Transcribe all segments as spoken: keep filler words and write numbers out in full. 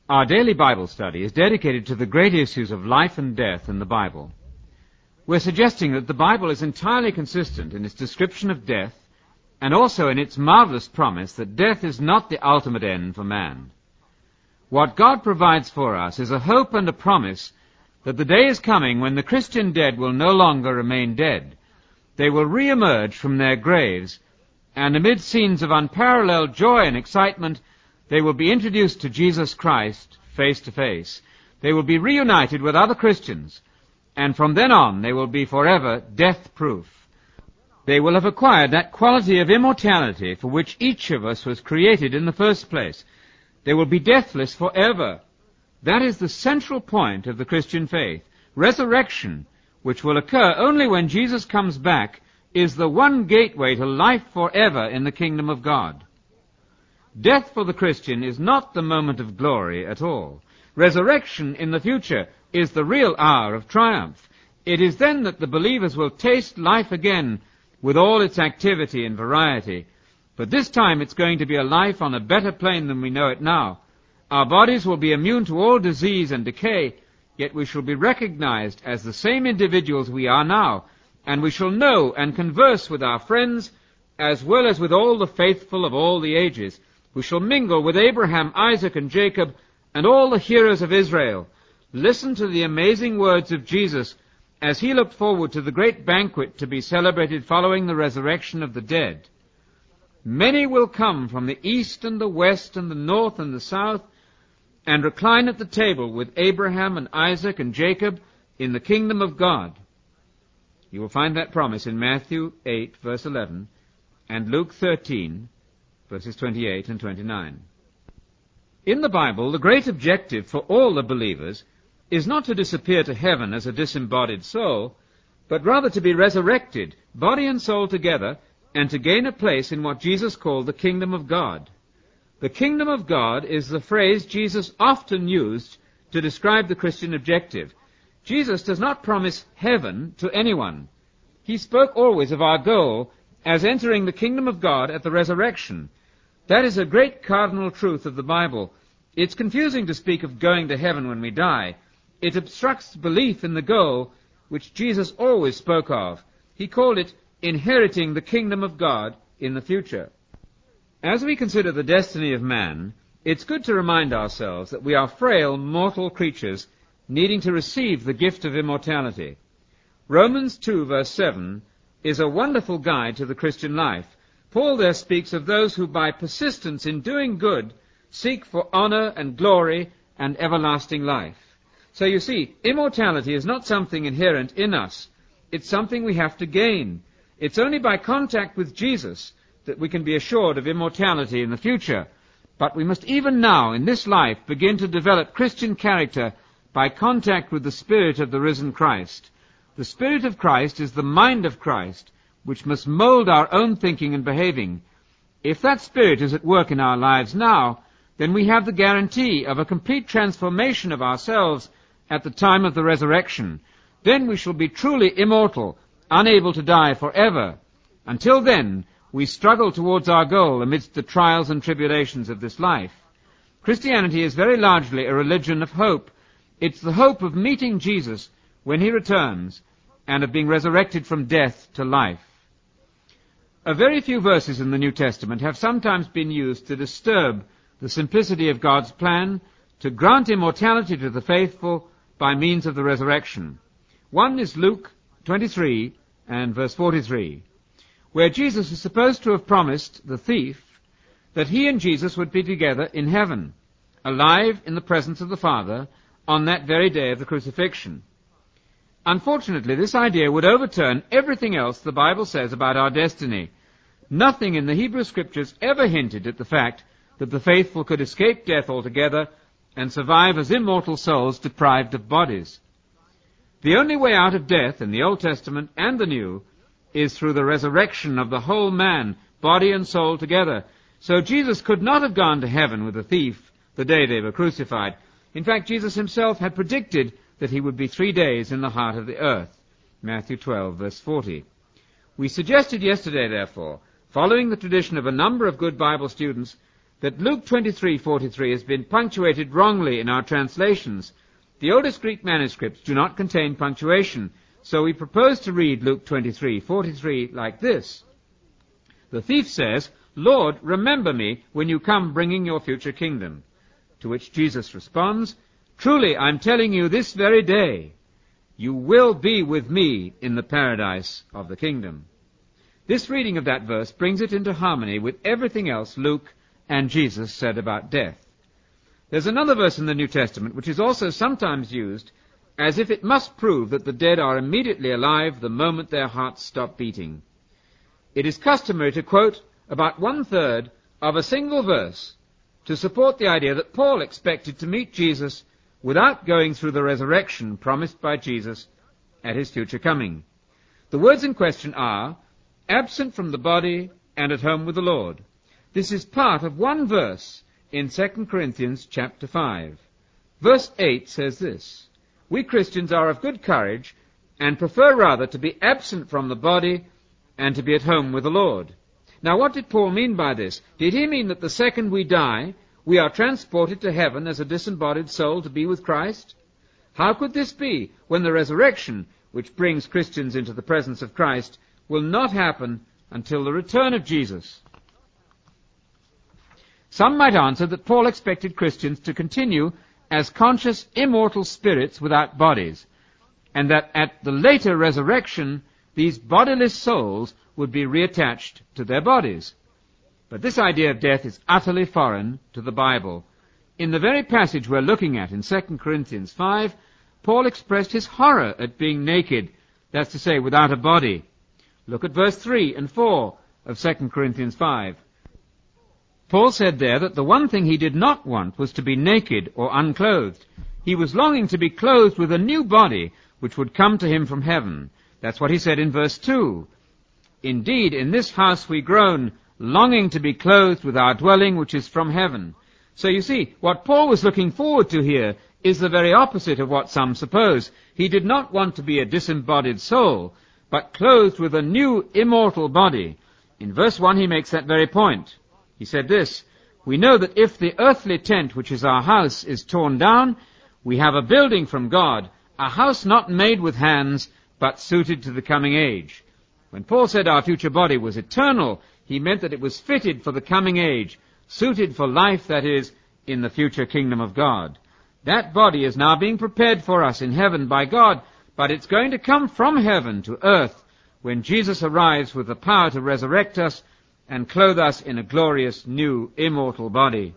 Our daily Bible study is dedicated to the great issues of life and death in the Bible. We're suggesting that the Bible is entirely consistent in its description of death and also in its marvelous promise that death is not the ultimate end for man. What God provides for us is a hope and a promise that the day is coming when the Christian dead will no longer remain dead. They will re-emerge from their graves, and amid scenes of unparalleled joy and excitement, they will be introduced to Jesus Christ face to face. They will be reunited with other Christians, and from then on they will be forever death-proof. They will have acquired that quality of immortality for which each of us was created in the first place. They will be deathless forever. That is the central point of the Christian faith. Resurrection, which will occur only when Jesus comes back, is the one gateway to life forever in the kingdom of God. Death for the Christian is not the moment of glory at all. Resurrection in the future is the real hour of triumph. It is then that the believers will taste life again with all its activity and variety. But this time it's going to be a life on a better plane than we know it now. Our bodies will be immune to all disease and decay, yet we shall be recognized as the same individuals we are now, and we shall know and converse with our friends as well as with all the faithful of all the ages. We shall mingle with Abraham, Isaac, and Jacob, and all the heroes of Israel. Listen to the amazing words of Jesus as he looked forward to the great banquet to be celebrated following the resurrection of the dead. Many will come from the east and the west and the north and the south, and recline at the table with Abraham and Isaac and Jacob in the kingdom of God. You will find that promise in Matthew eight, verse eleven, and Luke thirteen, verses twenty-eight and twenty-nine. In the Bible, the great objective for all the believers is not to disappear to heaven as a disembodied soul, but rather to be resurrected, body and soul together, and to gain a place in what Jesus called the kingdom of God. The kingdom of God is the phrase Jesus often used to describe the Christian objective. Jesus does not promise heaven to anyone. He spoke always of our goal as entering the kingdom of God at the resurrection. That is a great cardinal truth of the Bible. It's confusing to speak of going to heaven when we die. It obstructs belief in the goal which Jesus always spoke of. He called it inheriting the kingdom of God in the future. As we consider the destiny of man, it's good to remind ourselves that we are frail, mortal creatures needing to receive the gift of immortality. Romans two, verse seven, is a wonderful guide to the Christian life. Paul there speaks of those who by persistence in doing good seek for honor and glory and everlasting life. So you see, immortality is not something inherent in us. It's something we have to gain. It's only by contact with Jesus that we can be assured of immortality in the future. But we must even now, in this life, begin to develop Christian character by contact with the Spirit of the risen Christ. The Spirit of Christ is the mind of Christ, which must mold our own thinking and behaving. If that Spirit is at work in our lives now, then we have the guarantee of a complete transformation of ourselves at the time of the resurrection. Then we shall be truly immortal, unable to die forever. Until then, we struggle towards our goal amidst the trials and tribulations of this life. Christianity is very largely a religion of hope. It's the hope of meeting Jesus when he returns and of being resurrected from death to life. A very few verses in the New Testament have sometimes been used to disturb the simplicity of God's plan to grant immortality to the faithful by means of the resurrection. One is Luke twenty-three and verse forty-three, where Jesus is supposed to have promised the thief that he and Jesus would be together in heaven, alive in the presence of the Father on that very day of the crucifixion. Unfortunately, this idea would overturn everything else the Bible says about our destiny. Nothing in the Hebrew Scriptures ever hinted at the fact that the faithful could escape death altogether and survive as immortal souls deprived of bodies. The only way out of death in the Old Testament and the New is through the resurrection of the whole man, body and soul together. So Jesus could not have gone to heaven with the thief the day they were crucified. In fact, Jesus himself had predicted that he would be three days in the heart of the earth. Matthew twelve, verse forty. We suggested yesterday, therefore, following the tradition of a number of good Bible students, that Luke twenty-three forty-three has been punctuated wrongly in our translations. The oldest Greek manuscripts do not contain punctuation, so we propose to read Luke twenty-three forty-three like this. The thief says, "Lord, remember me when you come bringing your future kingdom." To which Jesus responds, "Truly, I'm telling you this very day, you will be with me in the paradise of the kingdom." This reading of that verse brings it into harmony with everything else Luke and Jesus said about death. There's another verse in the New Testament which is also sometimes used as if it must prove that the dead are immediately alive the moment their hearts stop beating. It is customary to quote about one-third of a single verse to support the idea that Paul expected to meet Jesus without going through the resurrection promised by Jesus at his future coming. The words in question are, absent from the body and at home with the Lord. This is part of one verse in Second Corinthians chapter five. Verse eight says this, "We Christians are of good courage and prefer rather to be absent from the body and to be at home with the Lord." Now, what did Paul mean by this? Did he mean that the second we die, we are transported to heaven as a disembodied soul to be with Christ? How could this be when the resurrection, which brings Christians into the presence of Christ, will not happen until the return of Jesus? Some might answer that Paul expected Christians to continue as conscious, immortal spirits without bodies, and that at the later resurrection, these bodiless souls would be reattached to their bodies. But this idea of death is utterly foreign to the Bible. In the very passage we're looking at in Second Corinthians five, Paul expressed his horror at being naked, that's to say, without a body. Look at verse three and four of Second Corinthians five. Paul said there that the one thing he did not want was to be naked or unclothed. He was longing to be clothed with a new body which would come to him from heaven. That's what he said in verse two. "Indeed, in this house we groan, longing to be clothed with our dwelling which is from heaven." So you see, what Paul was looking forward to here is the very opposite of what some suppose. He did not want to be a disembodied soul, but clothed with a new immortal body. In verse one he makes that very point. He said this, "We know that if the earthly tent which is our house is torn down, we have a building from God, a house not made with hands, but suited to the coming age." When Paul said our future body was eternal, he meant that it was fitted for the coming age, suited for life, that is, in the future kingdom of God. That body is now being prepared for us in heaven by God, but it's going to come from heaven to earth when Jesus arrives with the power to resurrect us and clothe us in a glorious new immortal body.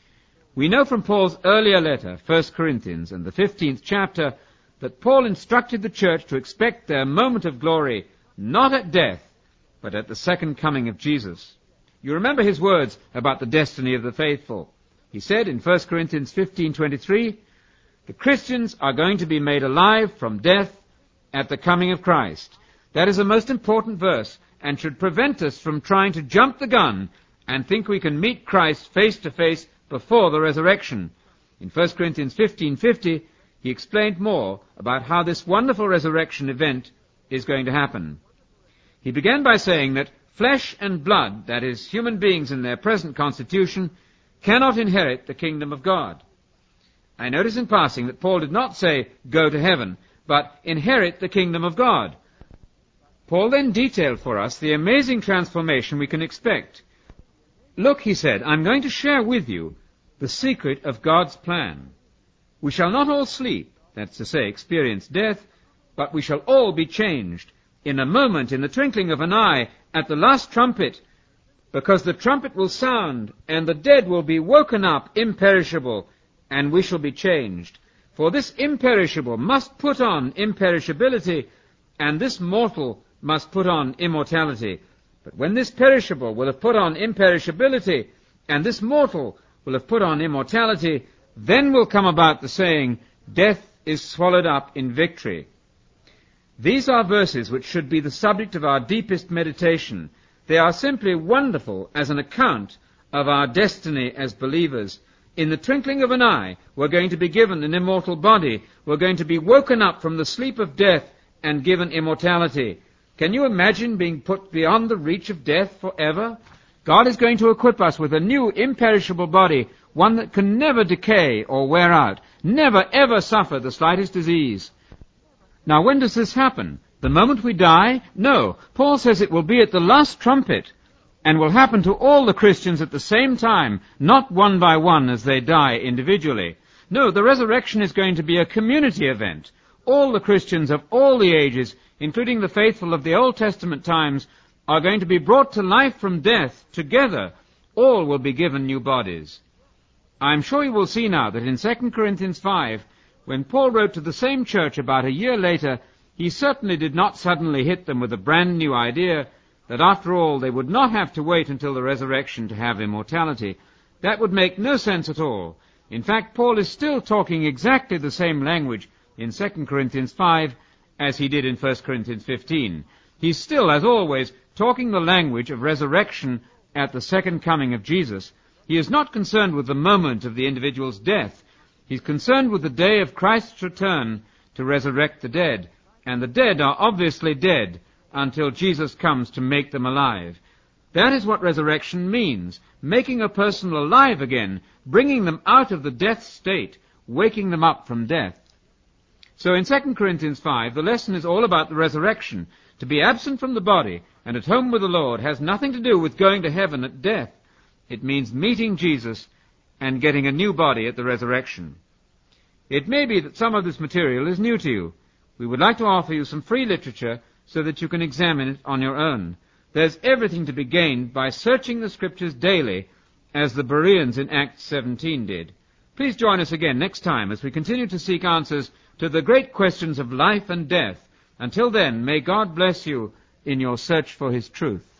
We know from Paul's earlier letter, First Corinthians, and the fifteenth chapter, that Paul instructed the church to expect their moment of glory not at death, but at the second coming of Jesus. You remember his words about the destiny of the faithful. He said in First Corinthians fifteen twenty-three, "The Christians are going to be made alive from death at the coming of Christ." That is a most important verse, and should prevent us from trying to jump the gun and think we can meet Christ face to face before the resurrection. In First Corinthians fifteen fifty, he explained more about how this wonderful resurrection event is going to happen. He began by saying that flesh and blood, that is, human beings in their present constitution, cannot inherit the kingdom of God. I notice in passing that Paul did not say, "Go to heaven," but "inherit the kingdom of God." Paul then detailed for us the amazing transformation we can expect. "Look," he said, "I'm going to share with you the secret of God's plan. We shall not all sleep, that's to say, experience death, but we shall all be changed in a moment, in the twinkling of an eye, at the last trumpet, because the trumpet will sound, and the dead will be woken up imperishable, and we shall be changed. For this imperishable must put on imperishability, and this mortal must put on immortality. But when this perishable will have put on imperishability, and this mortal will have put on immortality, then will come about the saying, 'Death is swallowed up in victory.'" These are verses which should be the subject of our deepest meditation. They are simply wonderful as an account of our destiny as believers. In the twinkling of an eye, we're going to be given an immortal body. We're going to be woken up from the sleep of death and given immortality. Can you imagine being put beyond the reach of death forever? God is going to equip us with a new imperishable body, one that can never decay or wear out, never ever suffer the slightest disease. Now, when does this happen? The moment we die? No. Paul says it will be at the last trumpet, and will happen to all the Christians at the same time, not one by one as they die individually. No, the resurrection is going to be a community event. All the Christians of all the ages, including the faithful of the Old Testament times, are going to be brought to life from death together. All will be given new bodies. I'm sure you will see now that in Second Corinthians five, when Paul wrote to the same church about a year later, he certainly did not suddenly hit them with a brand new idea that after all they would not have to wait until the resurrection to have immortality. That would make no sense at all. In fact, Paul is still talking exactly the same language in Second Corinthians five as he did in First Corinthians fifteen. He's still, as always, talking the language of resurrection at the second coming of Jesus. He is not concerned with the moment of the individual's death. He's concerned with the day of Christ's return to resurrect the dead. And the dead are obviously dead until Jesus comes to make them alive. That is what resurrection means, making a person alive again, bringing them out of the death state, waking them up from death. So in Second Corinthians five, the lesson is all about the resurrection. To be absent from the body and at home with the Lord has nothing to do with going to heaven at death. It means meeting Jesus and getting a new body at the resurrection. It may be that some of this material is new to you. We would like to offer you some free literature so that you can examine it on your own. There's everything to be gained by searching the Scriptures daily, as the Bereans in Acts seventeen did. Please join us again next time as we continue to seek answers to the great questions of life and death. Until then, may God bless you in your search for His truth.